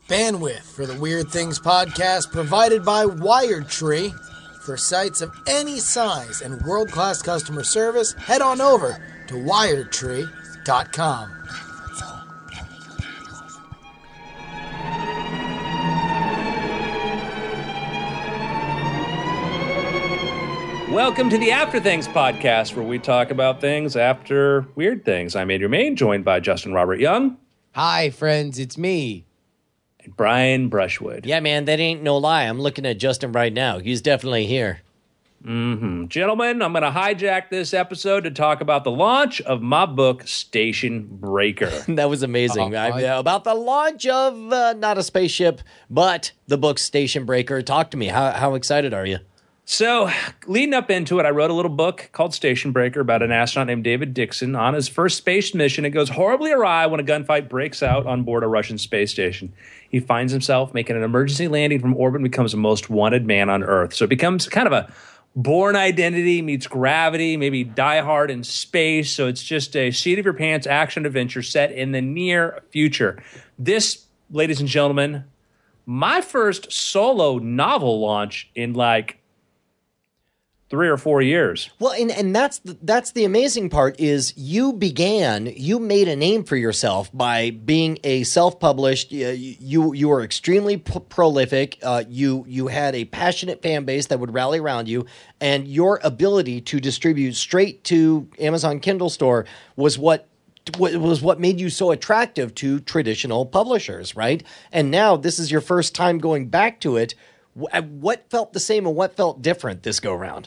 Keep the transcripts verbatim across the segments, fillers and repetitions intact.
Bandwidth for the Weird Things podcast provided by WiredTree. For sites of any size and world-class customer service, head on over to wired tree dot com. Welcome to the After Things podcast, where we talk about things after weird things. I'm Adrian Main, joined by Justin Robert Young. Hi, friends, it's me. And Brian Brushwood. Yeah, man, that ain't no lie. I'm looking at Justin right now. He's definitely here. Mm-hmm. Gentlemen, I'm going to hijack this episode to talk about the launch of my book, Station Breaker. That was amazing. Uh, I, uh, about the launch of uh, not a spaceship, but the book Station Breaker. Talk to me. How, how excited are you? So, leading up into it, I wrote a little book called Station Breaker about an astronaut named David Dixon. On his first space mission, it goes horribly awry when a gunfight breaks out on board a Russian space station. He finds himself making an emergency landing from orbit and becomes the most wanted man on Earth. So it becomes kind of a Born Identity meets Gravity, maybe Die Hard in space. So it's just a seat-of-your-pants action adventure set in the near future. This, ladies and gentlemen, my first solo novel launch in like three or four years. Well, and, and that's the, that's the amazing part is you began, you made a name for yourself by being a self-published. Uh, you you were extremely p- prolific. Uh, you you had a passionate fan base that would rally around you, and your ability to distribute straight to Amazon Kindle store was what was what made you so attractive to traditional publishers, right? And now this is your first time going back to it. What felt the same and what felt different this go around?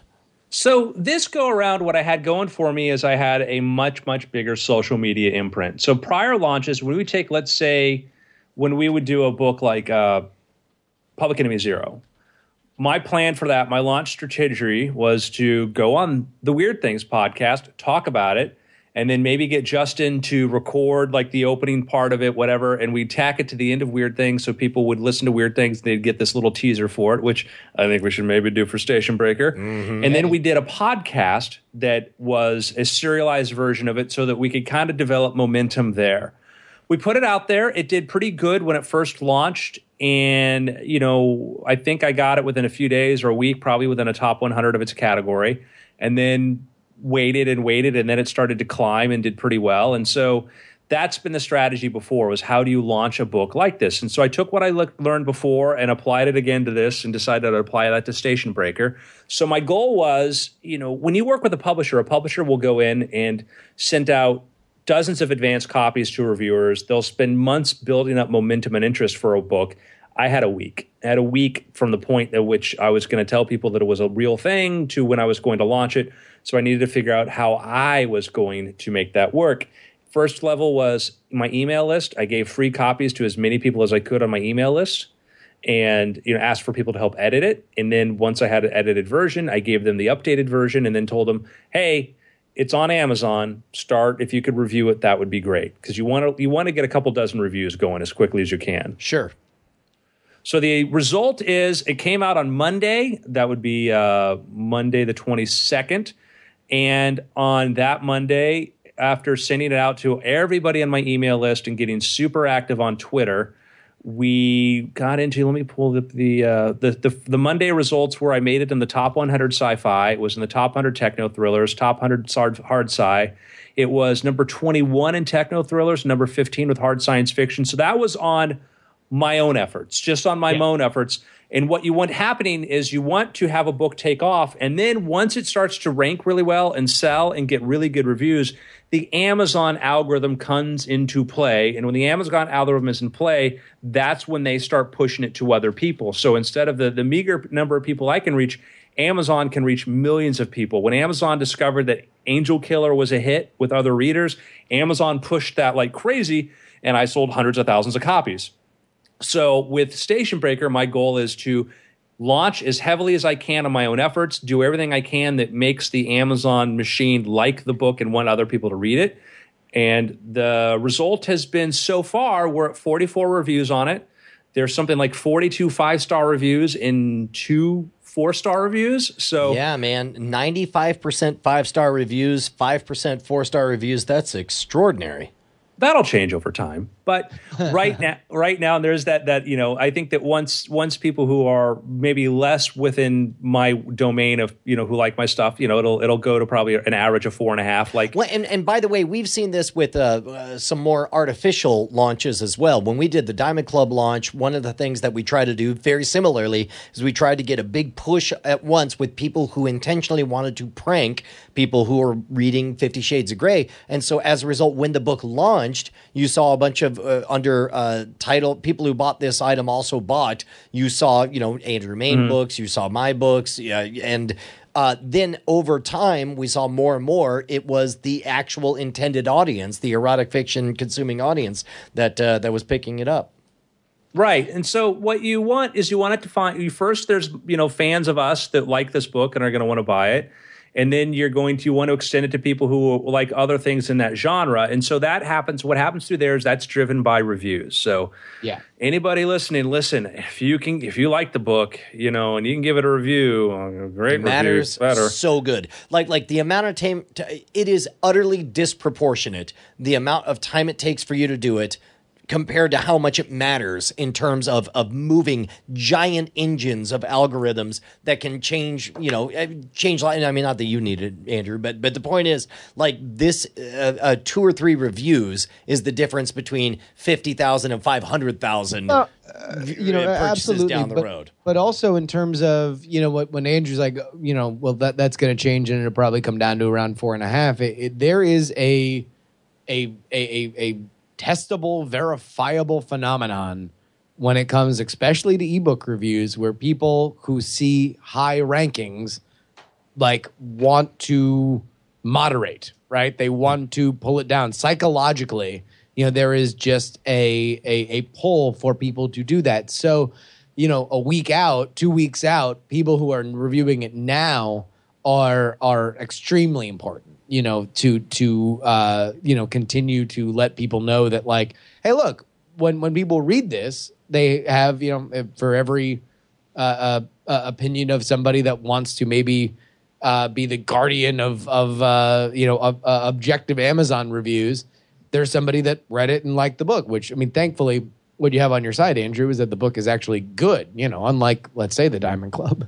So this go around, what I had going for me is I had a much, much bigger social media imprint. So prior launches, when we take, let's say, when we would do a book like uh, Public Enemy Zero, my plan for that, my launch strategy was to go on the Weird Things podcast, talk about it, and then maybe get Justin to record like the opening part of it, whatever, and we'd tack it to the end of Weird Things so people would listen to Weird Things. They'd get this little teaser for it, which I think we should maybe do for Station Breaker. Mm-hmm. And then we did a podcast that was a serialized version of it so that we could kind of develop momentum there. We put it out there. It did pretty good when it first launched. And, you know, I think I got it within a few days or a week, probably within a top one hundred of its category. And then waited and waited, and then it started to climb and did pretty well. And so that's been the strategy before, was how do you launch a book like this? And so I took what I le- learned before and applied it again to this and decided to apply that to Station Breaker. So my goal was, you know, when you work with a publisher, a publisher will go in and send out dozens of advanced copies to reviewers. They'll spend months building up momentum and interest for a book. I had a week. I had a week from the point at which I was going to tell people that it was a real thing to when I was going to launch it. So I needed to figure out how I was going to make that work. First level was my email list. I gave free copies to as many people as I could on my email list and, you know, asked for people to help edit it. And then once I had an edited version, I gave them the updated version and then told them, hey, it's on Amazon. Start. If you could review it, that would be great. Because you want to you want to get a couple dozen reviews going as quickly as you can. Sure. So the result is it came out on Monday. That would be uh, Monday the twenty-second. And on that Monday, after sending it out to everybody on my email list and getting super active on Twitter, we got into, let me pull up the, uh, the, the, the Monday results where I made it in the top one hundred sci-fi. It was in the top one hundred techno thrillers, top one hundred hard, hard sci. It was number twenty-one in techno thrillers, number fifteen with hard science fiction. So that was on my own efforts, just on my yeah. own efforts. And what you want happening is you want to have a book take off. And then once it starts to rank really well and sell and get really good reviews, the Amazon algorithm comes into play. And when the Amazon algorithm is in play, that's when they start pushing it to other people. So instead of the, the meager number of people I can reach, Amazon can reach millions of people. When Amazon discovered that Angel Killer was a hit with other readers, Amazon pushed that like crazy, and I sold hundreds of thousands of copies. So with Station Breaker, my goal is to launch as heavily as I can on my own efforts, do everything I can that makes the Amazon machine like the book and want other people to read it. And the result has been so far, we're at forty-four reviews on it. There's something like forty-two five-star reviews and two four-star reviews. So yeah, man, ninety-five percent five-star reviews, five percent four-star reviews. That's extraordinary. That'll change over time. But right now, right now, there's that that you know. I think that once once people who are maybe less within my domain of you know who like my stuff, you know, it'll it'll go to probably an average of four and a half. Like, well, and and by the way, we've seen this with uh, uh, some more artificial launches as well. When we did the Diamond Club launch, one of the things that we try to do very similarly is we tried to get a big push at once with people who intentionally wanted to prank people who are reading Fifty Shades of Grey, and so as a result, when the book launched, you saw a bunch of uh, under uh, title people who bought this item also bought. You saw, you know, Andrew Mayne mm-hmm. books. You saw my books, yeah, and uh, then over time we saw more and more. It was the actual intended audience, the erotic fiction consuming audience that uh, that was picking it up. Right. And so what you want is you want it to find you first. There's, you know, fans of us that like this book and are going to want to buy it. And then you're going to want to extend it to people who like other things in that genre. And so that happens. What happens through there is that's driven by reviews. So yeah, anybody listening, listen, if you can, if you like the book, you know, and you can give it a review, a great it matters review, better. So good. Like, like the amount of time, t- it is utterly disproportionate. The amount of time it takes for you to do it compared to how much it matters in terms of, of moving giant engines of algorithms that can change, you know, change. I mean, not that you need it, Andrew, but but the point is, like this, uh, uh, two or three reviews is the difference between fifty thousand and five hundred thousand. Uh, uh, you know, absolutely down the but, road. But also in terms of, you know, what when Andrew's like, you know, well, that that's going to change and it'll probably come down to around four and a half. It, it, there is a a a a, a testable, verifiable phenomenon when it comes especially to ebook reviews where people who see high rankings like want to moderate, right? They want to pull it down psychologically. You know, there is just a, a, a pull for people to do that. So, you know, a week out, two weeks out, people who are reviewing it now are are extremely important, you know, to to uh, you know, continue to let people know that, like, hey, look, when when people read this, they have, you know, for every uh, uh, uh, opinion of somebody that wants to maybe uh, be the guardian of of uh, you know of, uh, objective Amazon reviews, there's somebody that read it and liked the book. Which, I mean, thankfully, what you have on your side, Andrew, is that the book is actually good. You know, unlike, let's say, the Diamond Club.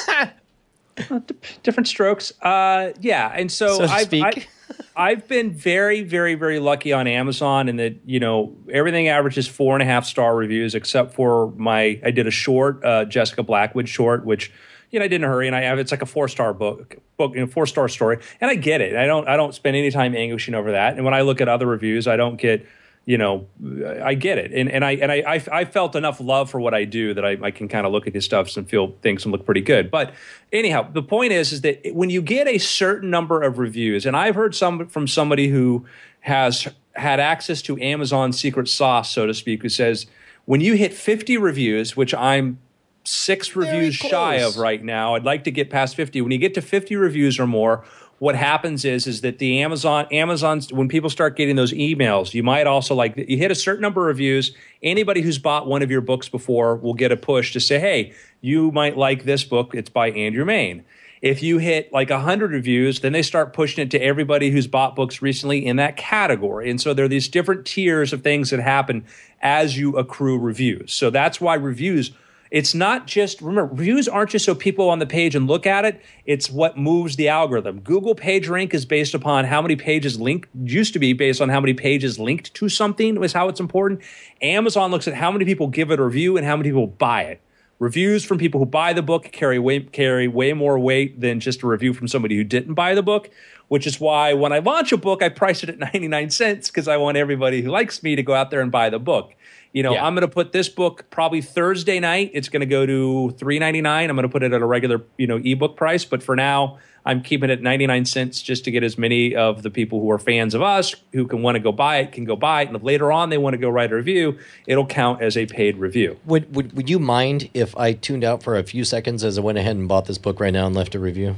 Well, d- different strokes. Uh, yeah. And so, so I've, I, I've been very, very, very lucky on Amazon in that, you know, everything averages four and a half star reviews, except for my, I did a short, uh, Jessica Blackwood short, which, you know, I did in a hurry, and I have, it's like a four star book, book, you know, four star story. And I get it. I don't, I don't spend any time anguishing over that. And when I look at other reviews, I don't get, you know, I get it. And and I and I I, I felt enough love for what I do that I, I can kind of look at these stuffs and feel things and look pretty good. But anyhow, the point is, is that when you get a certain number of reviews, and I've heard some from somebody who has had access to Amazon's secret sauce, so to speak, who says, when you hit fifty reviews, which I'm six reviews shy of right now, I'd like to get past fifty. When you get to fifty reviews or more, what happens is is that the Amazon Amazon's when people start getting those emails, you might also, like, you hit a certain number of reviews. Anybody who's bought one of your books before will get a push to say, hey, you might like this book. It's by Andrew Mayne. If you hit like one hundred reviews, then they start pushing it to everybody who's bought books recently in that category. And so there are these different tiers of things that happen as you accrue reviews. So that's why reviews, it's not just, remember, reviews aren't just so people on the page and look at it. It's what moves the algorithm. Google PageRank is based upon how many pages linked, used to be based on how many pages linked to something was how it's important. Amazon looks at how many people give it a review and how many people buy it. Reviews from people who buy the book carry way, carry way more weight than just a review from somebody who didn't buy the book, which is why when I launch a book, I price it at ninety-nine cents because I want everybody who likes me to go out there and buy the book. You know, yeah. I'm going to put this book probably Thursday night. It's going to go to three ninety-nine. I'm going to put it at a regular, you know, ebook price. But for now, I'm keeping it at ninety-nine cents just to get as many of the people who are fans of us who can want to go buy it can go buy it. And if later on they want to go write a review, it'll count as a paid review. Would would would you mind if I tuned out for a few seconds as I went ahead and bought this book right now and left a review?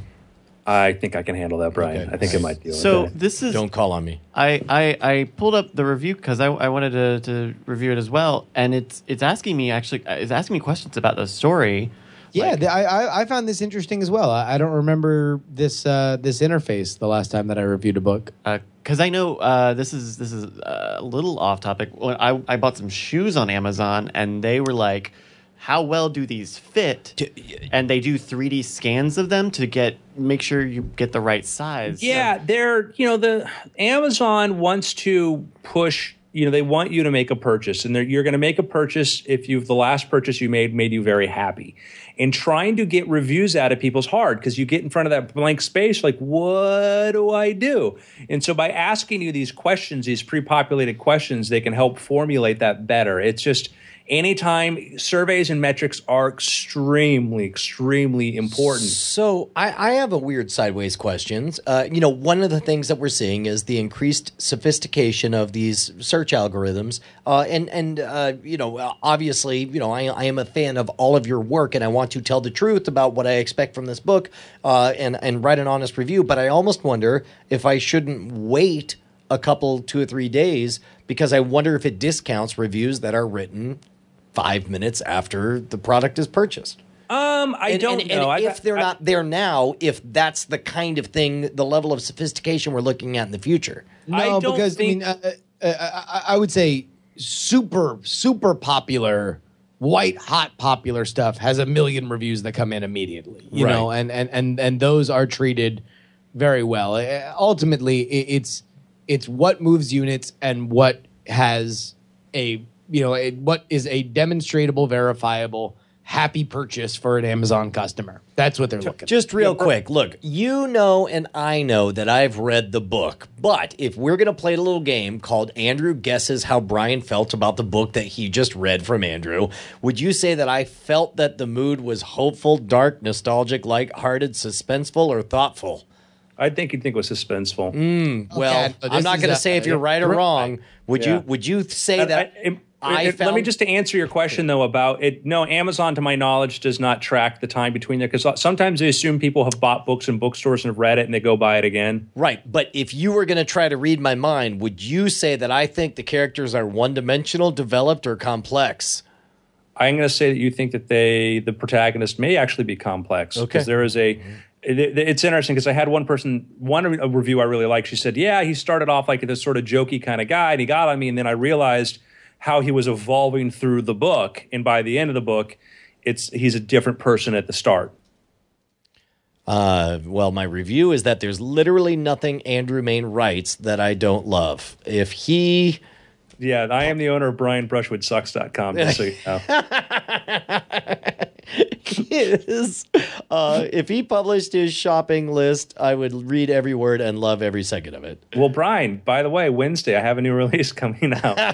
I think I can handle that, Brian. Okay. I think it might deal with So that. this is Don't call on me. I, I, I pulled up the review because I, I wanted to, to review it as well, and it's it's asking me actually it's asking me questions about the story, Yeah, Like- the, I I- I found this interesting as well. I, I don't remember this uh, this interface the last time that I reviewed a book. Because I know uh, this is this is a little off topic. When I I bought some shoes on Amazon, and they were like, "How well do these fit?" And they do three D scans of them to get make sure you get the right size. Yeah, they're, you know, the Amazon wants to push, you know, they want you to make a purchase, and they're, you're going to make a purchase if you've the last purchase you made made you very happy. And trying to get reviews out of people's hard because you get in front of that blank space, like, what do I do? And so by asking you these questions, these pre-populated questions, they can help formulate that better. It's just anytime surveys and metrics are extremely, extremely important. So I, I have a weird sideways question. Uh, you know, one of the things that we're seeing is the increased sophistication of these search algorithms. Uh, and, and uh, you know, obviously, you know, I, I am a fan of all of your work, and I want to tell the truth about what I expect from this book uh, and, and write an honest review. But I almost wonder if I shouldn't wait a couple, two or three days, because I wonder if it discounts reviews that are written five minutes after the product is purchased. Um, I And, don't and, know. and I- if they're I- not there now, if that's the kind of thing, the level of sophistication we're looking at in the future. No, I don't because think- I mean, uh, uh, uh, I, I would say super super popular, white hot popular stuff has a million reviews that come in immediately. You Right. know, and and and and those are treated very well. Uh, ultimately, it, it's it's what moves units and what has a you know a, what is a demonstrable, verifiable, happy purchase for an Amazon customer. That's what they're looking. Just real quick, look, you know and I know that I've read the book, but if we're going to play a little game called Andrew Guesses How Brian Felt About the book that he just read from Andrew, would you say that I felt that the mood was hopeful, dark, nostalgic, lighthearted, suspenseful, or thoughtful? I think you'd think it was suspenseful. Well, but I'm this not is going a- to say if you're right or Right. wrong. Would Yeah. you Would you say I- that I- it- I it- found... let me just to answer your question though about it. No, Amazon, to my knowledge, does not track the time between there because sometimes they assume people have bought books in bookstores and have read it and they go buy it again. Right, but if you were going to try to read my mind, would you say that I think the characters are one-dimensional, developed, or complex? I'm going to say that you think that they, the protagonist, may actually be complex because Okay. there is a. It, it's interesting because I had one person, one re- a review I really liked. She said, "Yeah, he started off like this sort of jokey kind of guy, and he got on me, and then I realized how he was evolving through the book, and by the end of the book, it's he's a different person at the start." Uh, well, my review is that there's literally nothing Andrew Main writes that I don't love. If he... Yeah, I am the owner of Brian Brushwood Sucks dot com, just so you know. is, uh, if he published his shopping list, I would read every word and love every second of it. Well, Brian, by the way, Wednesday I have a new release coming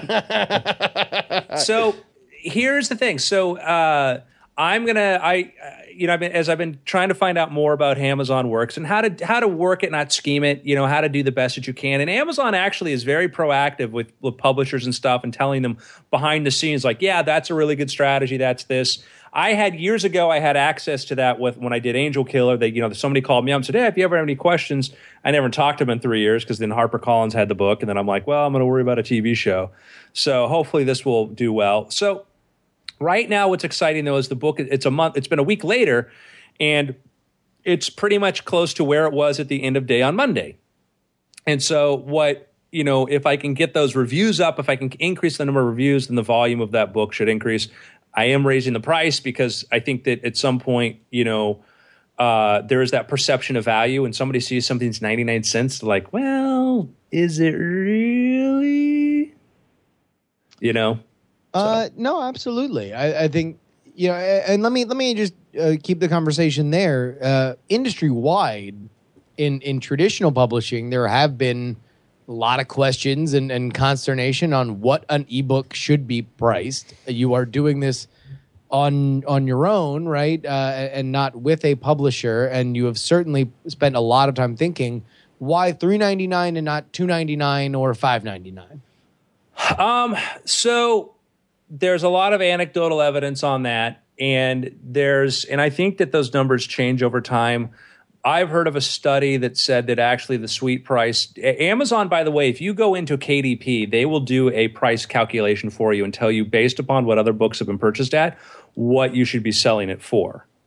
out. So here's the thing. So uh, I'm gonna, I, uh, you know, I've been, as I've been trying to find out more about how Amazon works and how to how to work it, not scheme it. You know, how to do the best that you can. And Amazon actually is very proactive with, with publishers and stuff, and telling them behind the scenes, like, yeah, that's a really good strategy. That's this. I had years ago, I had access to that with when I did Angel Killer. That, you know, somebody called me up and said, "Hey, if you ever have any questions," I never talked to them in three years because then HarperCollins had the book, and then I'm like, well, I'm going to worry about a T V show. So hopefully this will do well. So right now, what's exciting though is the book. It's a month. It's been a week later, and it's pretty much close to where it was at the end of day on Monday. And so what, you know, if I can get those reviews up, if I can increase the number of reviews, then the volume of that book should increase. I am raising the price because I think that at some point, you know, uh, there is that perception of value, and somebody sees something's ninety-nine cents, they're like, well, is it really? You know? Uh, no, absolutely. I, I think you know, and let me let me just uh, keep the conversation there. Uh, industry wide, in in traditional publishing, there have been a lot of questions and, and consternation on what an ebook should be priced. You are doing this on on your own, right, uh, and not with a publisher, and you have certainly spent a lot of time thinking why three ninety-nine and not two ninety-nine or five ninety-nine. Um, so there's a lot of anecdotal evidence on that. And there's, and I think that those numbers change over time. I've heard of a study that said that actually the suite price, Amazon, by the way, if you go into K D P, they will do a price calculation for you and tell you based upon what other books have been purchased at, what you should be selling it for.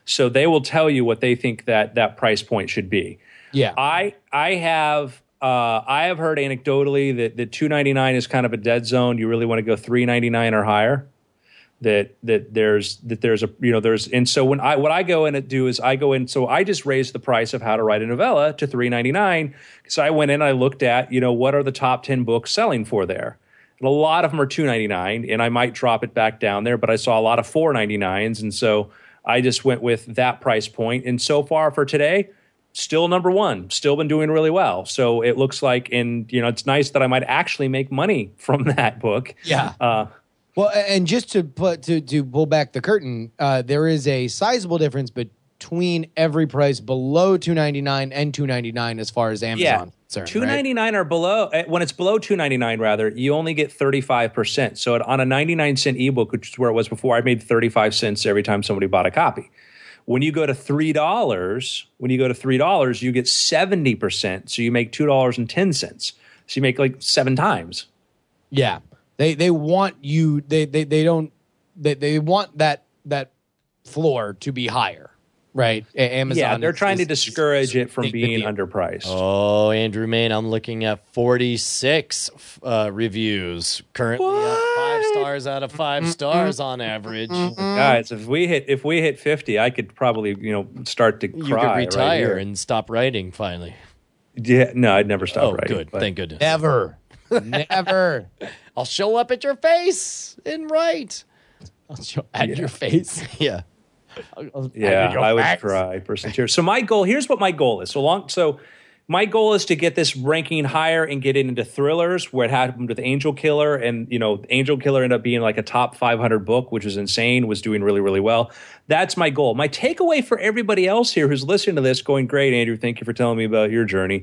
So they will tell you what they think that that price point should be. Yeah. I I have uh, I have heard anecdotally that that two ninety-nine is kind of a dead zone. You really want to go three ninety-nine or higher. That that there's that there's a you know there's and so when I what I go in and do is I go in so I just raised the price of How to Write a Novella to three ninety-nine because I went in and I looked at you know what are the top ten books selling for there. And a lot of them are two ninety-nine, and I might drop it back down there, but I saw a lot of four ninety-nines, and so I just went with that price point. And so far for today, still number one, still been doing really well. So it looks like, and you know, it's nice that I might actually make money from that book. Yeah. Uh, Well, and just to put to to pull back the curtain, uh, there is a sizable difference between every price below two ninety-nine and two ninety-nine as far as Amazon. yeah, concerned, two right? ninety-nine or below. uh, When it's below two ninety-nine, rather, you only get thirty-five percent. So it- on a ninety-nine cent ebook, which is where it was before, I made thirty-five cents every time somebody bought a copy. When you go to three dollars, when you go to three dollars, you get seventy percent. So you make two dollars and ten cents. So you make like seven times. Yeah, they they want you. They they they don't. They they want that that floor to be higher, right? A- Amazon. Yeah, they're is- trying to is- discourage it from big being video. underpriced. Oh, Andrew Main, I'm looking at forty-six uh, reviews currently at five stars out of five stars on average. Guys, if we hit if we hit fifty, I could probably you know start to cry. You could right retire here. and stop writing finally. Yeah, no, I'd never stop Oh, writing. good. but- Thank goodness. Never, never. I'll show up at your face and write. I'll show at your face. Yeah. I'll- I'll- Yeah, at your I would face. cry for some tears. So my goal, here's what my goal is. So long, so my goal is to get this ranking higher and get it into thrillers, where it happened with Angel Killer, and you know, Angel Killer ended up being like a top five hundred book, which was insane, was doing really, really well. That's my goal. My takeaway for everybody else here who's listening to this, going, great, Andrew, thank you for telling me about your journey,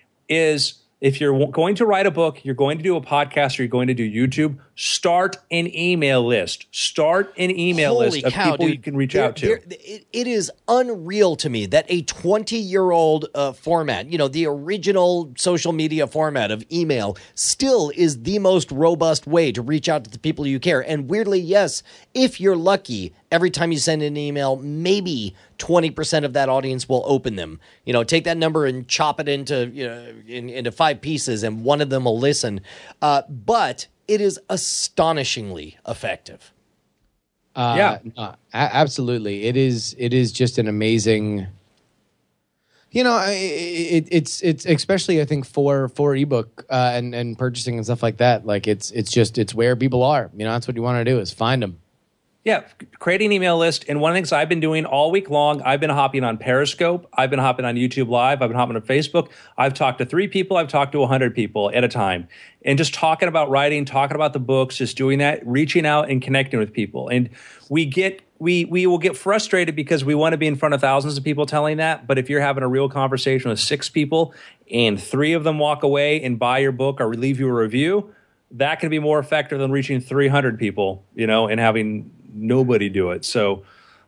is if you're w- going to write a book, you're going to do a podcast, or you're going to do YouTube, start an email list. Start an email Holy list of cow, people dude. you can reach There- out to. there- it, it is unreal to me that a twenty-year-old uh, format, you know, the original social media format of email, still is the most robust way to reach out to the people you care. And weirdly, yes, if you're lucky, every time you send an email, maybe twenty percent of that audience will open them. You know, take that number and chop it into, you know, in, into five pieces, and one of them will listen. Uh, but it is astonishingly effective. Uh, Yeah. no, a- absolutely. It is. It is just an amazing. You know, I- it, it's it's especially I think for for ebook uh, and and purchasing and stuff like that. Like it's it's just it's where people are. You know, that's what you want to do is find them. Yeah, create an email list. And one of the things I've been doing all week long, I've been hopping on Periscope. I've been hopping on YouTube Live. I've been hopping on Facebook. I've talked to three people. I've talked to one hundred people at a time. And just talking about writing, talking about the books, just doing that, reaching out and connecting with people. And we get we we will get frustrated because we want to be in front of thousands of people telling that. But if you're having a real conversation with six people and three of them walk away and buy your book or leave you a review, that can be more effective than reaching three hundred people, you know, and having nobody do it. So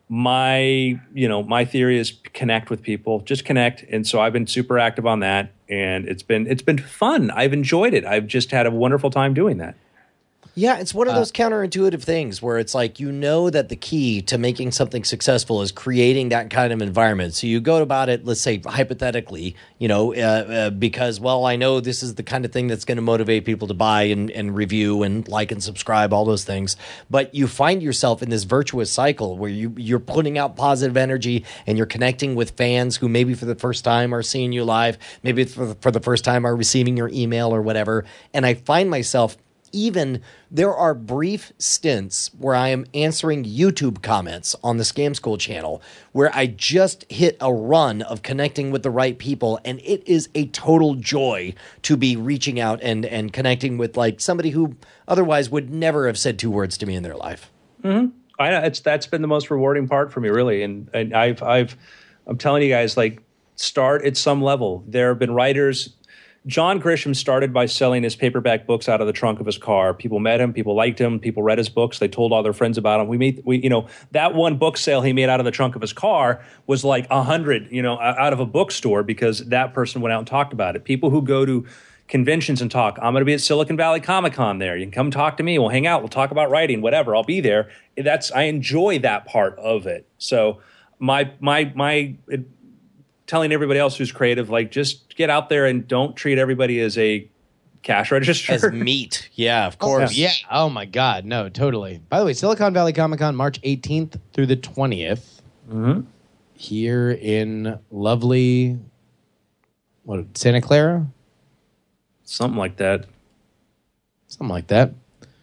my, you know, my theory is connect with people, just connect. And so I've been super active on that, and it's been, it's been fun. I've enjoyed it. I've just had a wonderful time doing that. Yeah, it's one of those counterintuitive things where it's like, you know that the key to making something successful is creating that kind of environment. So you go about it, let's say hypothetically, you know, uh, uh, because, well, I know this is the kind of thing that's going to motivate people to buy and, and review and like and subscribe, all those things. But you find yourself in this virtuous cycle where you, you're putting out positive energy and you're connecting with fans who maybe for the first time are seeing you live, maybe for the, for the first time are receiving your email or whatever. And I find myself, even there are brief stints where I am answering YouTube comments on the Scam School channel where I just hit a run of connecting with the right people, and it is a total joy to be reaching out and and connecting with like somebody who otherwise would never have said two words to me in their life. I know it's that's been the most rewarding part for me, really. And and I've I've I'm telling you guys, like, start at some level. There have been writers. John Grisham started by selling his paperback books out of the trunk of his car. People met him, people liked him, people read his books. They told all their friends about him. We made, we, you know, that one book sale he made out of the trunk of his car was like a hundred, you know, out of a bookstore because that person went out and talked about it. People who go to conventions and talk. I'm going to be at Silicon Valley Comic Con there. You can come talk to me. We'll hang out. We'll talk about writing, whatever. I'll be there. That's I enjoy that part of it. So my my my it, telling everybody else who's creative, like, just get out there and don't treat everybody as a cash register. As meat. Yeah, of course. Oh, yeah. Oh, my God. No, totally. By the way, Silicon Valley Comic Con, March eighteenth through the twentieth. Mm-hmm. Here in lovely, what, Santa Clara? Something like that. Something like that.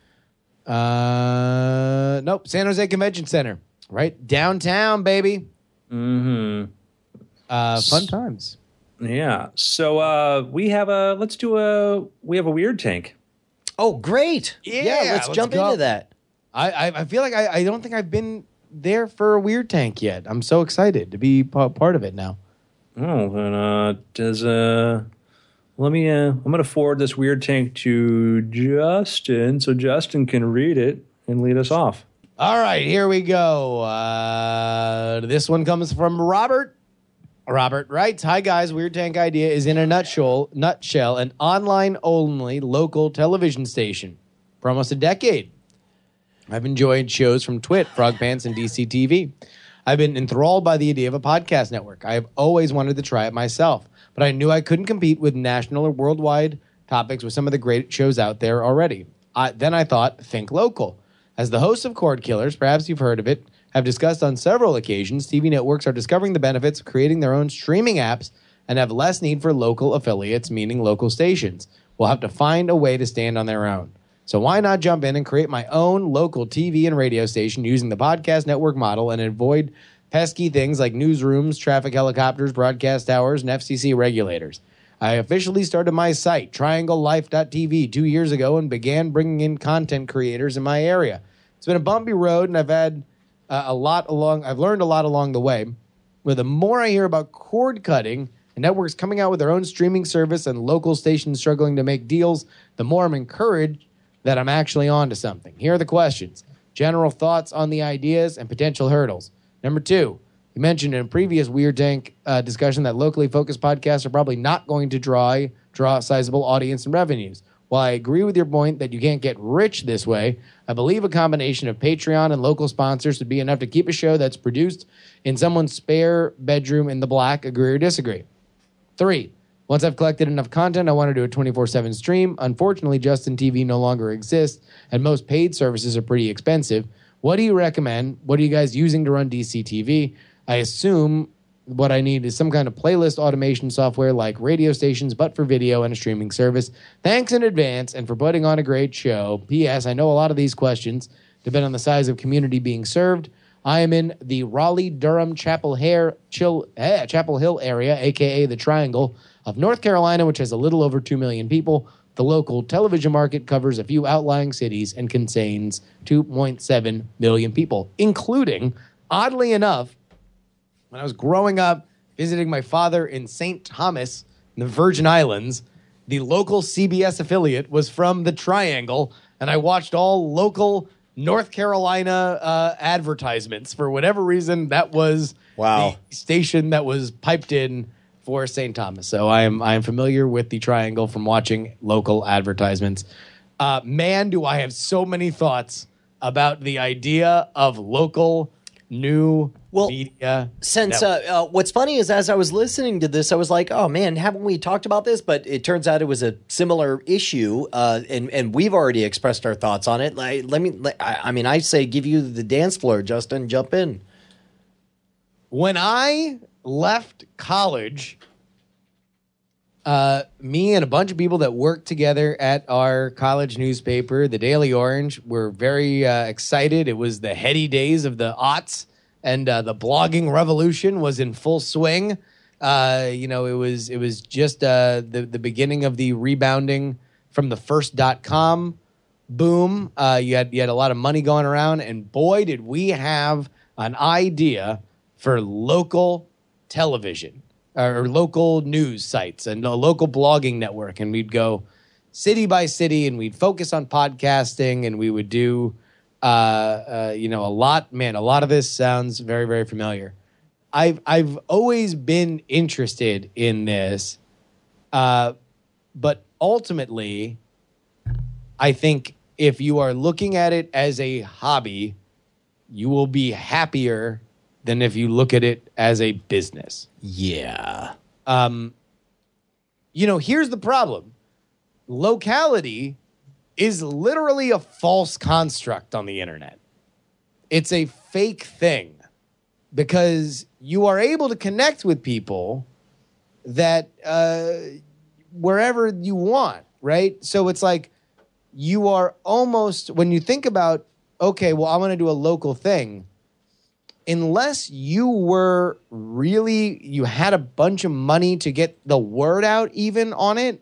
Uh, nope, San Jose Convention Center. Right downtown, baby. Mm-hmm. Uh, fun times. Yeah. So uh, we have a, let's do a, we have a weird tank. Oh, great. Yeah, let's, let's jump go. into that. I, I, I feel like I, I don't think I've been there for a weird tank yet. I'm so excited to be p- part of it now. Oh, then uh, does uh, let me. Uh, I'm going to forward this weird tank to Justin, so Justin can read it and lead us off. All right, here we go. Uh, this one comes from Robert. Robert writes, "Hi guys, Weird Tank Idea is in a nutshell, nutshell, an online-only local television station for almost a decade. I've enjoyed shows from Twit, Frog Pants, and D C T V. I've been enthralled by the idea of a podcast network. I have always wanted to try it myself, but I knew I couldn't compete with national or worldwide topics with some of the great shows out there already. I, then I thought, think local. As the hosts of Cord Killers, perhaps you've heard of it, have discussed on several occasions, T V networks are discovering the benefits of creating their own streaming apps and have less need for local affiliates, meaning local stations. Will have to find a way to stand on their own. So why not jump in and create my own local T V and radio station using the podcast network model and avoid pesky things like newsrooms, traffic helicopters, broadcast towers, and F C C regulators. I officially started my site, triangle life dot t v, two years ago and began bringing in content creators in my area. It's been a bumpy road, and I've had uh, a lot along. I've learned a lot along the way. But the more I hear about cord cutting and networks coming out with their own streaming service and local stations struggling to make deals, the more I'm encouraged that I'm actually on to something. Here are the questions. General thoughts on the ideas and potential hurdles. Number two, you mentioned in a previous Weird Tank uh, discussion that locally focused podcasts are probably not going to draw, draw a sizable audience and revenues. While I agree with your point that you can't get rich this way, I believe a combination of Patreon and local sponsors would be enough to keep a show that's produced in someone's spare bedroom in the black. Agree or disagree? Three, once I've collected enough content, I want to do a twenty-four seven stream. Unfortunately, Justin T V no longer exists, and most paid services are pretty expensive. What do you recommend? What are you guys using to run D C T V? I assume what I need is some kind of playlist automation software like radio stations, but for video and a streaming service. Thanks in advance and for putting on a great show. P S. I know a lot of these questions depend on the size of community being served. I am in the Raleigh-Durham Chapel, Hair, Chill, eh, Chapel Hill area, a k a the Triangle, of North Carolina, which has a little over two million people. The local television market covers a few outlying cities and contains two point seven million people, including, oddly enough, when I was growing up visiting my father in Saint Thomas in the Virgin Islands, the local C B S affiliate was from the Triangle, and I watched all local North Carolina uh, advertisements. For whatever reason, that was Wow. the station that was piped in for Saint Thomas. So I am I am familiar with the Triangle from watching local advertisements. Uh, man, do I have so many thoughts about the idea of local new Well, media. Since network. uh, uh, what's funny is as I was listening to this, I was like, "Oh man, haven't we talked about this?" But it turns out it was a similar issue, uh, and and we've already expressed our thoughts on it. Like, let me, let, I, I mean, I say give you the dance floor, Justin. Jump in. When I left college, uh, me and a bunch of people that worked together at our college newspaper, the Daily Orange, were very uh, excited. It was the heady days of the aughts, and uh, the blogging revolution was in full swing. Uh, you know, it was it was just uh, the the beginning of the rebounding from the first dot com boom. Uh, you had you had a lot of money going around, and boy, did we have an idea for local television or local news sites and a local blogging network. And we'd go city by city and we'd focus on podcasting and we would do, uh, uh, you know, a lot, man, a lot of this sounds very, very familiar. I've, I've always been interested in this. Uh, but ultimately, I think if you are looking at it as a hobby, you will be happier than if you look at it as a business. Yeah. Um, you know, here's the problem. Locality is literally a false construct on the internet. It's a fake thing because you are able to connect with people that uh, wherever you want, right? So it's like you are almost, when you think about, okay, well, I'm going to do a local thing, unless you were really, you had a bunch of money to get the word out even on it,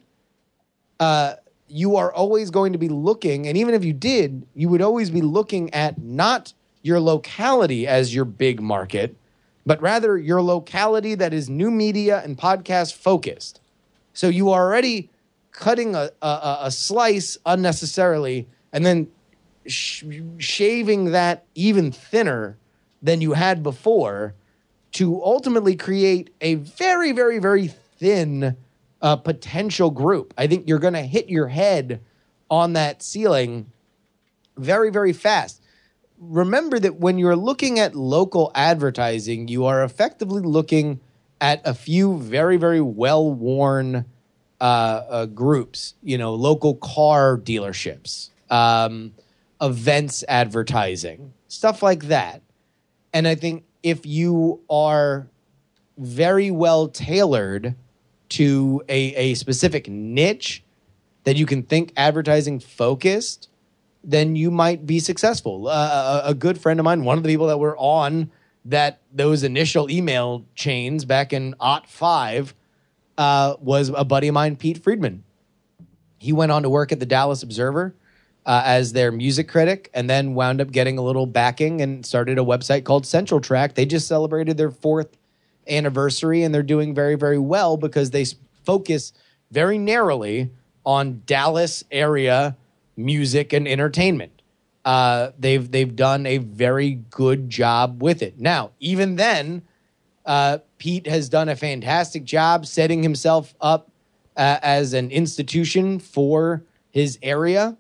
uh, you are always going to be looking, and even if you did, you would always be looking at not your locality as your big market, but rather your locality that is new media and podcast focused. So you are already cutting a, a, a slice unnecessarily and then sh- shaving that even thinner than you had before to ultimately create a very, very, very thin uh, potential group. I think you're going to hit your head on that ceiling very, very fast. Remember that when you're looking at local advertising, you are effectively looking at a few very, very well-worn uh, uh, groups, you know, local car dealerships, um, events advertising, stuff like that. And I think if you are very well tailored to a, a specific niche that you can think advertising focused, then you might be successful. Uh, a, a good friend of mine, one of the people that were on that those initial email chains back in oh five, uh, was a buddy of mine, Pete Friedman. He went on to work at the Dallas Observer uh, as their music critic, and then wound up getting a little backing and started a website called Central Track. They just celebrated their fourth anniversary, and they're doing very, very well because they focus very narrowly on Dallas area music and entertainment. Uh, they've they've done a very good job with it. Now, even then, uh, Pete has done a fantastic job setting himself up uh, as an institution for his area.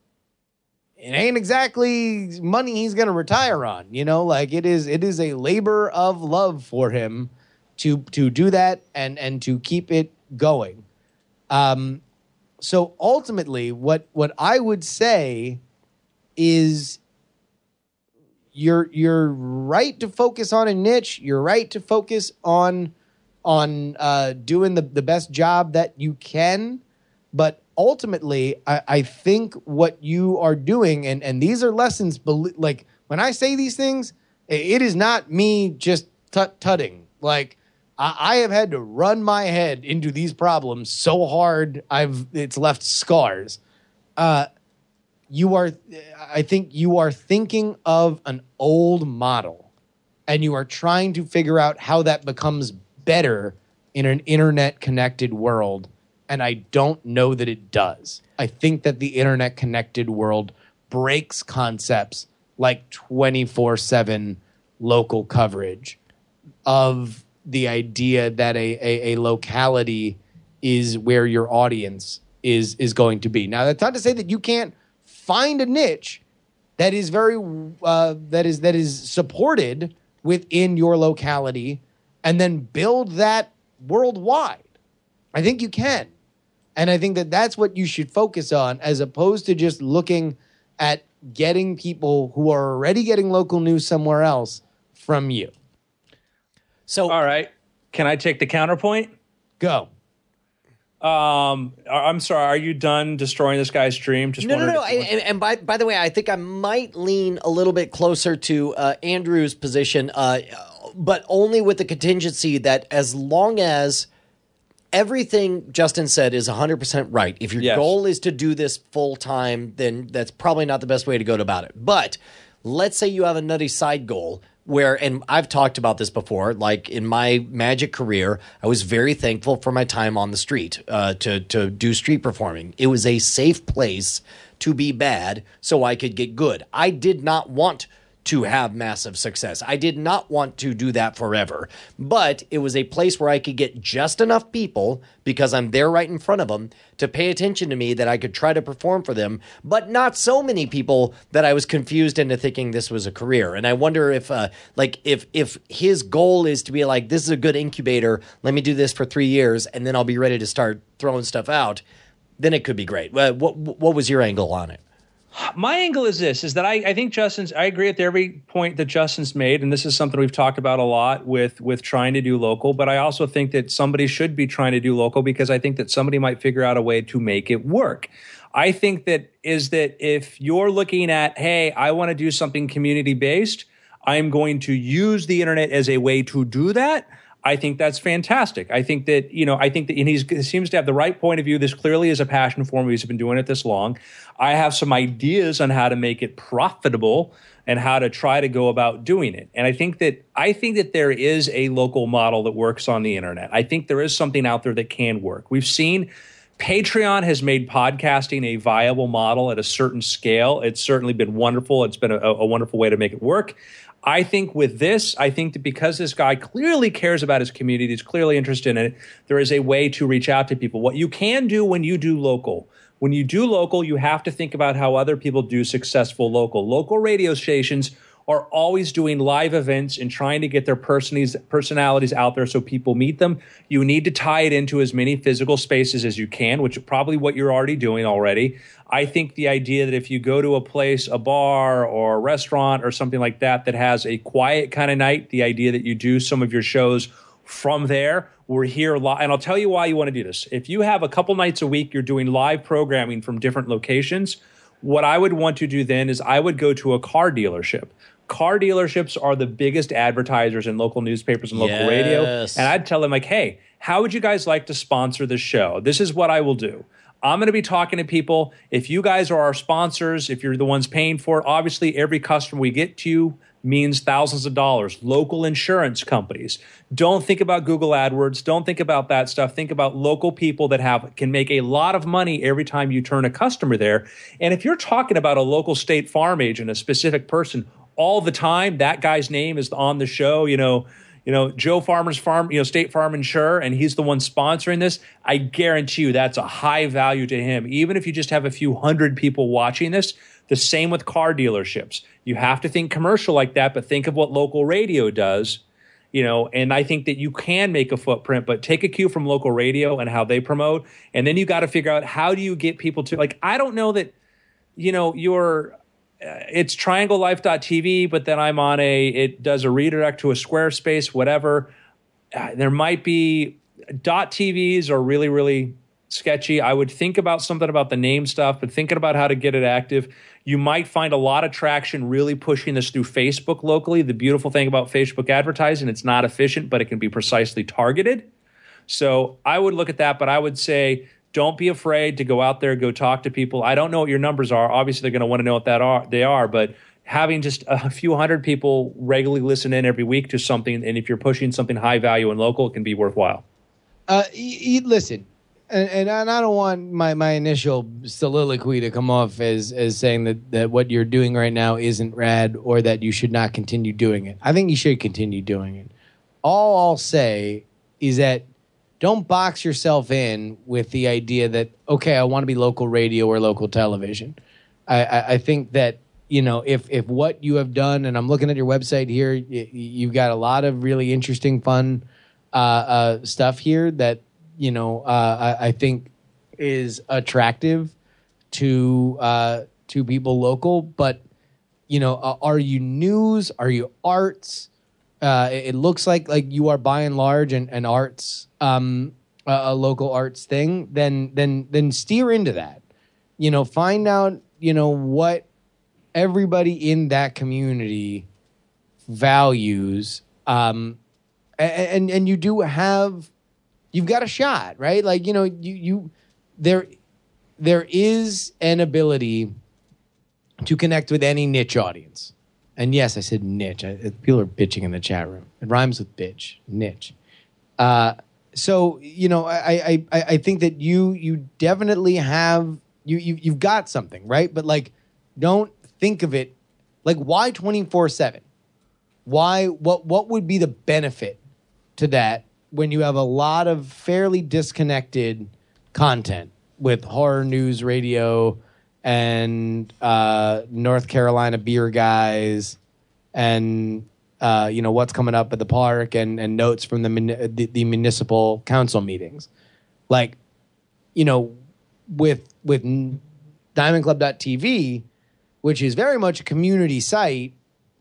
It ain't exactly money he's going to retire on, you know. Like it is, it is a labor of love for him to to do that and and to keep it going. Um, so ultimately, what what I would say is you're you're right to focus on a niche. You're right to focus on on uh, doing the, the best job that you can. But ultimately, I, I think what you are doing, and, and these are lessons, like when I say these things, it is not me just tut-tutting. Like I, I have had to run my head into these problems so hard, I've it's left scars. Uh, you are, I think you are thinking of an old model, and you are trying to figure out how that becomes better in an internet-connected world. And I don't know that it does. I think that the internet-connected world breaks concepts like twenty-four seven local coverage of the idea that a, a, a locality is where your audience is, is going to be. Now, that's not to say that you can't find a niche that is very uh, that is that is supported within your locality and then build that worldwide. I think you can. And I think that that's what you should focus on, as opposed to just looking at getting people who are already getting local news somewhere else from you. So, all right. Can I take the counterpoint? Go. Um, I'm sorry. Are you done destroying this guy's dream? Just no, no, no. to- And, and by by the way, I think I might lean a little bit closer to uh, Andrew's position, uh, but only with the contingency that as long as everything Justin said is one hundred percent right. If your yes. goal is to do this full time, then that's probably not the best way to go about it. But let's say you have a nutty side goal where, and I've talked about this before, like in my Magic career, I was very thankful for my time on the street uh, to, to do street performing. It was a safe place to be bad so I could get good. I did not want to have massive success. I did not want to do that forever, but it was a place where I could get just enough people, because I'm there right in front of them, to pay attention to me, that I could try to perform for them, but not so many people that I was confused into thinking this was a career. And I wonder if, uh, like, if if his goal is to be like, this is a good incubator, let me do this for three years, and then I'll be ready to start throwing stuff out, then it could be great. Uh, what what was your angle on it? My angle is this, is that I, I think Justin's, I agree with every point that Justin's made, and this is something we've talked about a lot with, with trying to do local, but I also think that somebody should be trying to do local, because I think that somebody might figure out a way to make it work. I think that is that if you're looking at, hey, I want to do something community-based, I'm going to use the internet as a way to do that, I think that's fantastic. I think that, you know, I think that and he's, he seems to have the right point of view. This clearly is a passion for him. He's been doing it this long. I have some ideas on how to make it profitable and how to try to go about doing it. And I think that I think that there is a local model that works on the internet. I think there is something out there that can work. We've seen Patreon has made podcasting a viable model at a certain scale. It's certainly been wonderful. It's been a, a wonderful way to make it work. I think with this, I think that because this guy clearly cares about his community, is clearly interested in it, there is a way to reach out to people. What you can do when you do local, when you do local, you have to think about how other people do successful local. Local radio stations are always doing live events and trying to get their personalities, personalities out there so people meet them. You need to tie it into as many physical spaces as you can, which is probably what you're already doing already. I think the idea that if you go to a place, a bar or a restaurant or something like that, that has a quiet kind of night, the idea that you do some of your shows from there. We're here live, and I'll tell you why you want to do this. If you have a couple nights a week, you're doing live programming from different locations, what I would want to do then is I would go to a car dealership. Car dealerships are the biggest advertisers in local newspapers and local yes. radio. And I'd tell them, like, hey, how would you guys like to sponsor this show? This is what I will do. I'm going to be talking to people. If you guys are our sponsors, if you're the ones paying for it, obviously every customer we get to you means thousands of dollars. Local insurance companies. Don't think about Google AdWords. Don't think about that stuff. Think about local people that have can make a lot of money every time you turn a customer there. And if you're talking about a local State Farm agent, a specific person, all the time, that guy's name is on the show, you know, you know, Joe Farmer's Farm, you know, State Farm Insurer, and he's the one sponsoring this, I guarantee you that's a high value to him. Even if you just have a few hundred people watching this, the same with car dealerships. You have to think commercial like that, but think of what local radio does, you know, and I think that you can make a footprint, but take a cue from local radio and how they promote. And then you got to figure out, how do you get people to, like, I don't know that, you know, you're, Uh, it's triangle life dot t v, but then I'm on a, it does a redirect to a Squarespace, whatever. Uh, there might be, .tvs are really, really sketchy. I would think about something about the name stuff, but thinking about how to get it active. You might find a lot of traction really pushing this through Facebook locally. The beautiful thing about Facebook advertising, it's not efficient, but it can be precisely targeted. So I would look at that, but I would say, don't be afraid to go out there, go talk to people. I don't know what your numbers are. Obviously, they're going to want to know what that are. They are, but having just a few hundred people regularly listen in every week to something, and if you're pushing something high value and local, it can be worthwhile. Uh, y- y- listen, and, and I don't want my, my initial soliloquy to come off as as saying that, that what you're doing right now isn't rad or that you should not continue doing it. I think you should continue doing it. All I'll say is that don't box yourself in with the idea that, okay, I want to be local radio or local television. I, I, I think that, you know, if if what you have done, and I'm looking at your website here, y- you've got a lot of really interesting, fun uh, uh, stuff here that, you know, uh, I, I think is attractive to uh, to people local. But, you know, uh, are you news? Are you arts? Uh, it looks like like you are by and large an, an arts, um, a, a local arts thing. Then then then steer into that. You know, find out you know what everybody in that community values, um, and and you do have you've got a shot, right? Like you know you you there there is an ability to connect with any niche audience. And yes, I said niche. I, people are bitching in the chat room. It rhymes with bitch, niche. Uh, so you know, I, I I think that you you definitely have you you you've got something, right? But like, don't think of it Like, why twenty-four seven? Why? What? What would be the benefit to that when you have a lot of fairly disconnected content with horror news radio and uh, North Carolina beer guys and uh, you know what's coming up at the park and, and notes from the, the the municipal council meetings, like you know with with Diamond Club dot T V, which is very much a community site.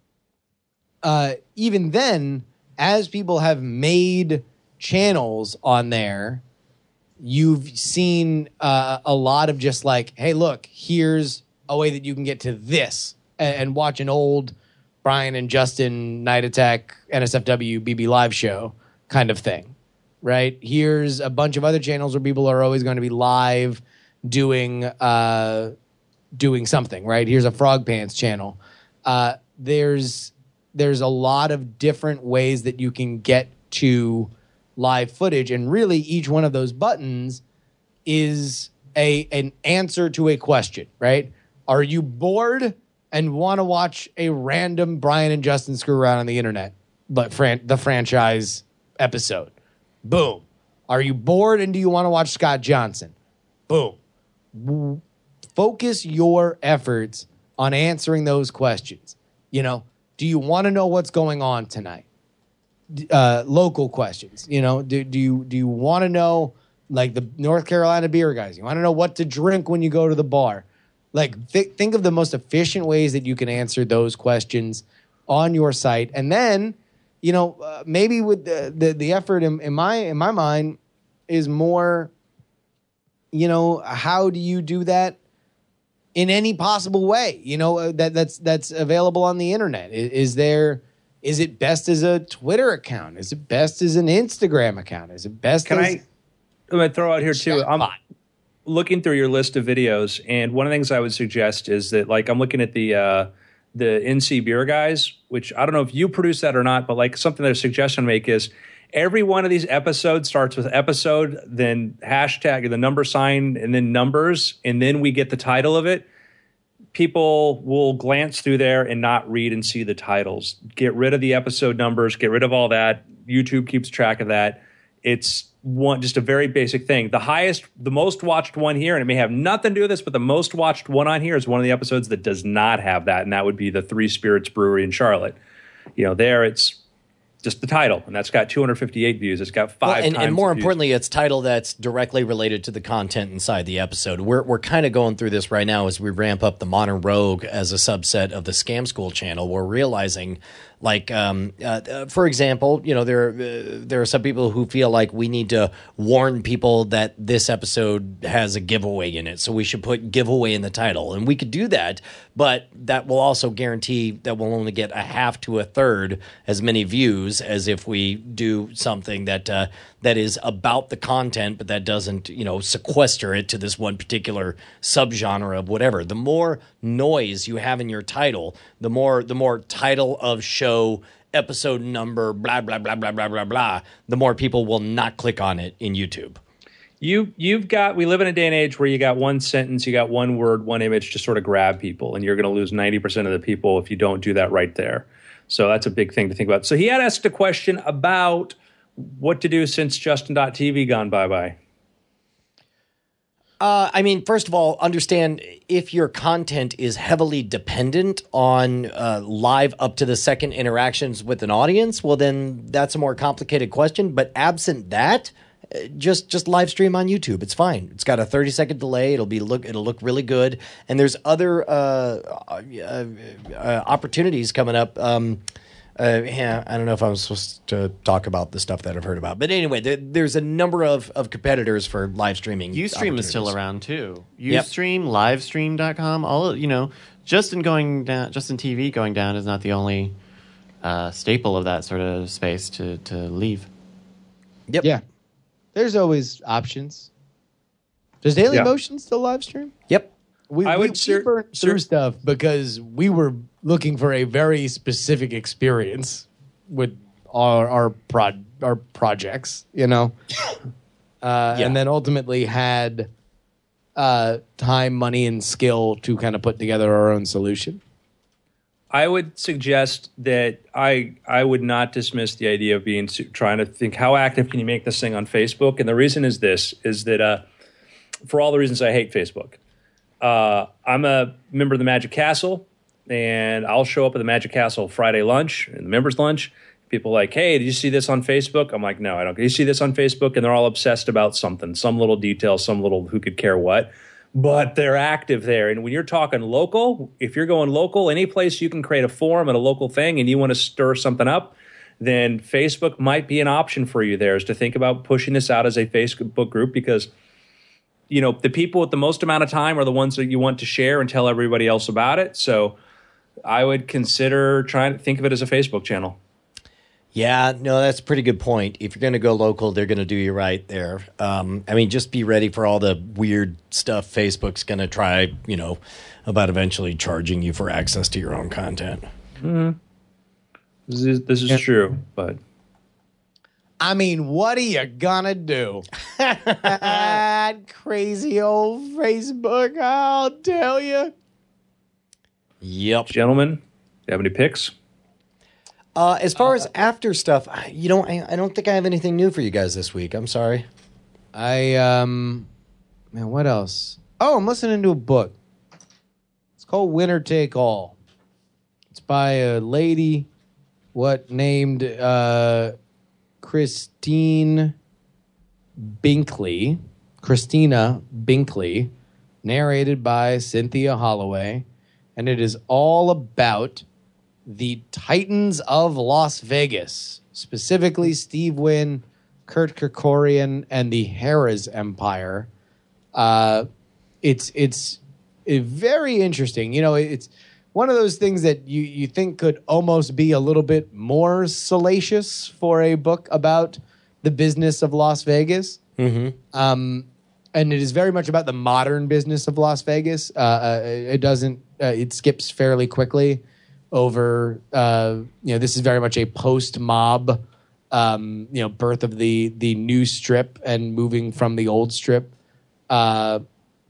Uh, even then, as people have made channels on there, you've seen uh, a lot of just like, hey, look, here's a way that you can get to this and, and watch an old Brian and Justin Night Attack N S F W B B Live show kind of thing, right? Here's a bunch of other channels where people are always going to be live doing uh, doing something, right? Here's a Frog Pants channel. Uh, there's there's a lot of different ways that you can get to live footage, and really each one of those buttons is a an answer to a question, right? Are you bored and want to watch a random Brian and Justin screw around on the internet, but fran- the franchise episode? Boom. Are you bored and do you want to watch Scott Johnson? Boom. W- focus your efforts on answering those questions. You know, do you want to know what's going on tonight? Uh, local questions. You know, do, do you do you want to know, like the North Carolina beer guys? You want to know what to drink when you go to the bar? Like, th- think of the most efficient ways that you can answer those questions on your site, and then, you know, uh, maybe with the the, the effort in, in my in my mind is more, you know, how do you do that in any possible way? You know, uh, that that's that's available on the internet. Is, is there? Is it best as a Twitter account? Is it best as an Instagram account? Is it best Can as... I, I'm going to throw out here, too. I'm looking through your list of videos, and one of the things I would suggest is that, like, I'm looking at the uh, the N C Beer Guys, which I don't know if you produce that or not, but, like, something that a suggestion to make is every one of these episodes starts with episode, then hashtag, the number sign, and then numbers, and then we get the title of it. People will glance through there and not read and see the titles. Get rid of the episode numbers. Get rid of all that. YouTube keeps track of that. It's one just a very basic thing. The highest, the most watched one here, and it may have nothing to do with this, but the most watched one on here is one of the episodes that does not have that, and that would be the Three Spirits Brewery in Charlotte. You know, there it's just the title, and that's got two hundred fifty-eight views. It's got five well, and, times and more the views. importantly, it's title that's directly related to the content inside the episode. We're we're kind of going through this right now as we ramp up the Modern Rogue as a subset of the Scam School channel. We're realizing, like, um, uh, for example, you know, there uh, there are some people who feel like we need to warn people that this episode has a giveaway in it, so we should put giveaway in the title, and we could do that, but that will also guarantee that we'll only get a half to a third as many views as if we do something that uh, that is about the content, but that doesn't, you know, sequester it to this one particular subgenre of whatever. The more noise you have in your title, the more the more title of show, episode number, blah blah blah blah blah blah blah, the more people will not click on it in YouTube. You, you've got, we live in a day and age where you got one sentence, you got one word, one image to sort of grab people, and you're going to lose ninety percent of the people if you don't do that right there. So that's a big thing to think about. So he had asked a question about what to do since Justin dot T V gone bye-bye. Uh, I mean, first of all, understand if your content is heavily dependent on uh, live up to the second interactions with an audience, well, then that's a more complicated question. But absent that, just just live stream on YouTube. It's fine. It's got a thirty second delay. It'll be look. It'll look really good. And there's other uh, uh, uh, opportunities coming up. Um, uh, yeah, I don't know if I'm supposed to talk about the stuff that I've heard about, but anyway, there, there's a number of, of competitors for live streaming. Ustream is still around too. Yep. Ustream, livestream dot com. All you know, Justin going down, Justin T V going down is not the only uh, staple of that sort of space to to leave. Yep. Yeah. There's always options. Does Daily Yeah. Motion still live stream? Yep. We, I we, would we ser- burnt ser- through stuff because we were looking for a very specific experience with our our, prod, our projects, you know? Uh, Yeah. And then ultimately had uh, time, money, and skill to kind of put together our own solution. I would suggest that I I would not dismiss the idea of being trying to think how active can you make this thing on Facebook, and the reason is this is that uh, for all the reasons I hate Facebook, uh, I'm a member of the Magic Castle, and I'll show up at the Magic Castle Friday lunch and the members lunch. People are like, hey, did you see this on Facebook? I'm like, no, I don't. Did you see this on Facebook? And they're all obsessed about something, some little detail, some little who could care what. But they're active there. And when you're talking local, if you're going local, any place you can create a forum and a local thing and you want to stir something up, then Facebook might be an option for you there, is to think about pushing this out as a Facebook group, because, you know, the people with the most amount of time are the ones that you want to share and tell everybody else about it. So I would consider trying to think of it as a Facebook channel. Yeah, no, that's a pretty good point. If you're going to go local, they're going to do you right there. Um, I mean, just be ready for all the weird stuff Facebook's going to try, you know, about eventually charging you for access to your own content. Mm-hmm. This is, this is yeah. true, but... I mean, what are you gonna do? Crazy old Facebook, I'll tell you. Yep. Gentlemen, do you have any picks? Uh, as far uh, as after stuff, you know, I, I don't think I have anything new for you guys this week. I'm sorry. I, um, man, what else? Oh, I'm listening to a book. It's called Winner Take All. It's by a lady, what, named uh, Christine Binkley. Christina Binkley, narrated by Cynthia Holloway. And it is all about the Titans of Las Vegas, specifically Steve Wynn, Kurt Kerkorian, and the Harrah's Empire. Uh, it's it's it, very interesting. You know, it's one of those things that you, you think could almost be a little bit more salacious for a book about the business of Las Vegas. Mm-hmm. Um, and it is very much about the modern business of Las Vegas. Uh, uh, it doesn't, uh, it skips fairly quickly over, uh, you know, this is very much a post-mob, um, you know, birth of the the new strip and moving from the old strip. Uh,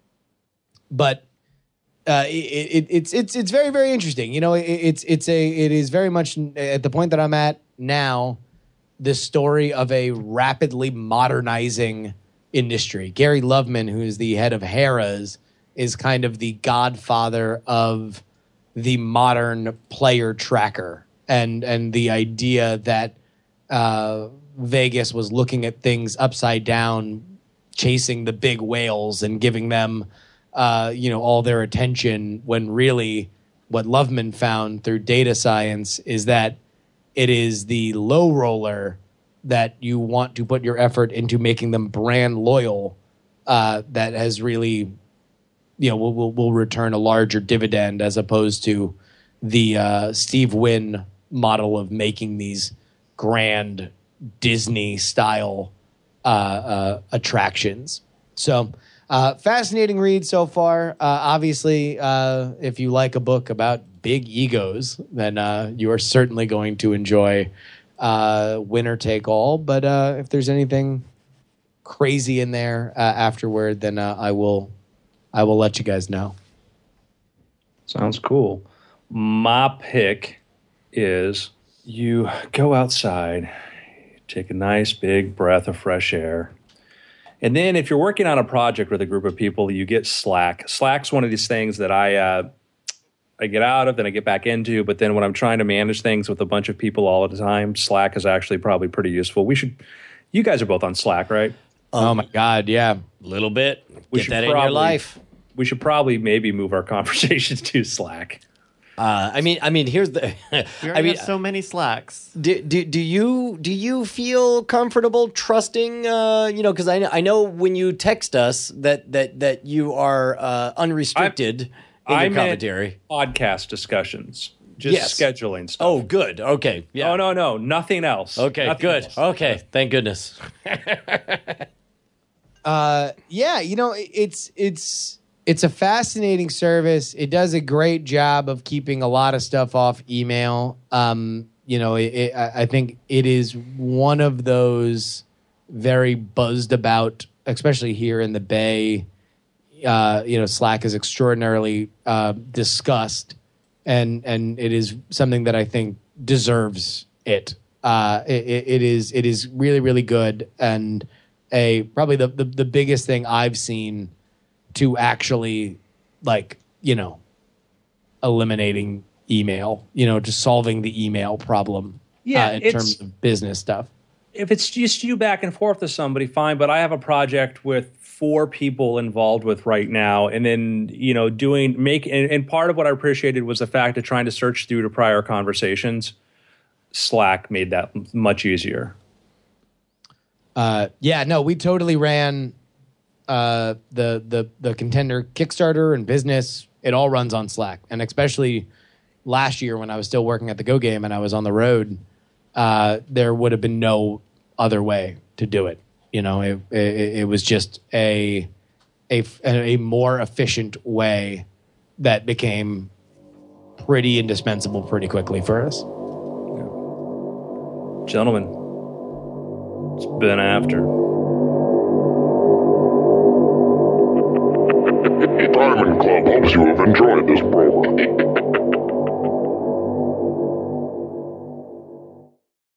but uh, it, it, it's it's it's very very interesting. You know, it, it's it's a it is very much at the point that I'm at now, the story of a rapidly modernizing industry. Gary Loveman, who is the head of Harrah's, is kind of the godfather of the modern player tracker, and and the idea that uh, Vegas was looking at things upside down, chasing the big whales and giving them uh, you know all their attention, when really what Loveman found through data science is that it is the low roller that you want to put your effort into making them brand loyal uh, that has really you know, will will will return a larger dividend, as opposed to the uh, Steve Wynn model of making these grand Disney style uh, uh, attractions. So, uh, fascinating read so far. Uh, obviously, uh, if you like a book about big egos, then uh, you are certainly going to enjoy uh, Winner Take All. But uh, if there's anything crazy in there uh, afterward, then uh, I will. I will let you guys know. Sounds cool. My pick is you go outside, take a nice big breath of fresh air. And then if you're working on a project with a group of people, you get Slack. Slack's one of these things that I uh, I get out of, then I get back into. But then when I'm trying to manage things with a bunch of people all the time, Slack is actually probably pretty useful. We should, you guys are both on Slack, right? Um, oh my God, yeah. A little bit. We Get that probably, in your life. We should probably maybe move our conversations to Slack. Uh, I mean, I mean, here's the. We I mean, have so many Slacks. Do, do do you do you feel comfortable trusting? Uh, you know, because I know I know when you text us that that that you are uh, unrestricted I, in your I commentary. Podcast discussions, just Yes. scheduling stuff. Oh, good. Okay. Yeah. Oh no, no, nothing else. Okay. Nothing Good. else. Okay. Thank goodness. Uh, yeah, you know, it- it's it's it's a fascinating service. It does a great job of keeping a lot of stuff off email. Um, you know, it, it, I I think it is one of those very buzzed about, especially here in the Bay. Uh, you know, Slack is extraordinarily uh, discussed and and it is something that I think deserves it. Uh, it, it is it is really really good, and a probably the, the the biggest thing I've seen to actually like you know eliminating email, you know, just solving the email problem. Yeah, uh, in it's, terms of business stuff. If it's just you back and forth to somebody, fine. But I have a project with four people involved with right now, and then you know doing make and, and part of what I appreciated was the fact of trying to search through to prior conversations. Slack made that much easier. Uh, yeah, no, we totally ran uh, the the the Contender Kickstarter and business. It all runs on Slack, and especially last year when I was still working at the Go Game and I was on the road. Uh, there would have been no other way to do it. You know, it, it, it was just a, a a more efficient way that became pretty indispensable pretty quickly for us. Yeah. Gentlemen, it's been after. Diamond Club hopes you have enjoyed this program.